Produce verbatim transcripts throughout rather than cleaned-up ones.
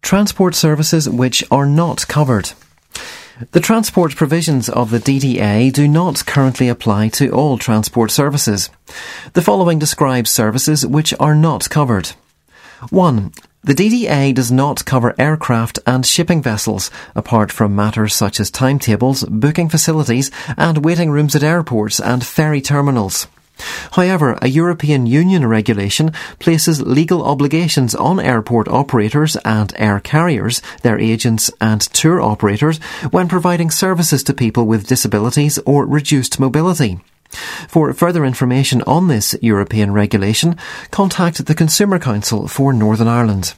Transport services which are not covered. The transport provisions of the D D A do not currently apply to all transport services. The following describes services which are not covered. one. The D D A does not cover aircraft and shipping vessels, apart from matters such as timetables, booking facilities, and waiting rooms at airports and ferry terminals. However, a European Union regulation places legal obligations on airport operators and air carriers, their agents and tour operators, when providing services to people with disabilities or reduced mobility. For further information on this European regulation, contact the Consumer Council for Northern Ireland.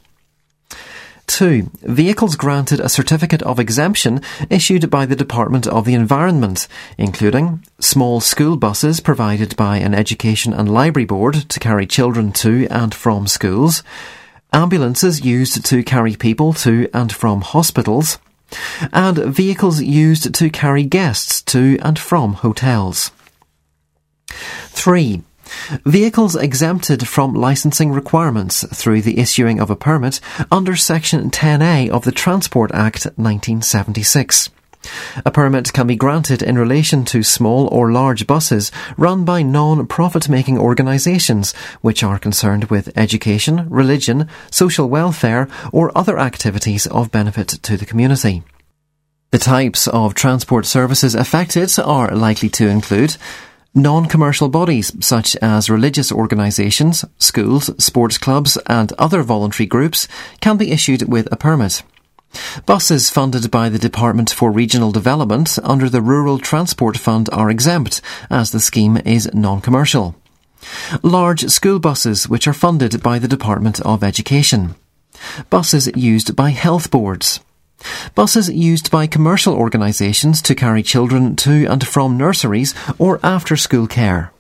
two. Vehicles granted a certificate of exemption issued by the Department of the Environment, including small school buses provided by an education and library board to carry children to and from schools, ambulances used to carry people to and from hospitals, and vehicles used to carry guests to and from hotels. three. Vehicles exempted from licensing requirements through the issuing of a permit under Section ten A of the Transport Act nineteen seventy-six. A permit can be granted in relation to small or large buses run by non-profit-making organisations which are concerned with education, religion, social welfare or other activities of benefit to the community. The types of transport services affected are likely to include non-commercial bodies such as religious organisations, schools, sports clubs and other voluntary groups can be issued with a permit. Buses funded by the Department for Regional Development under the Rural Transport Fund are exempt, as the scheme is non-commercial. Large school buses which are funded by the Department of Education. Buses used by health boards. Buses used by commercial organisations to carry children to and from nurseries or after-school care.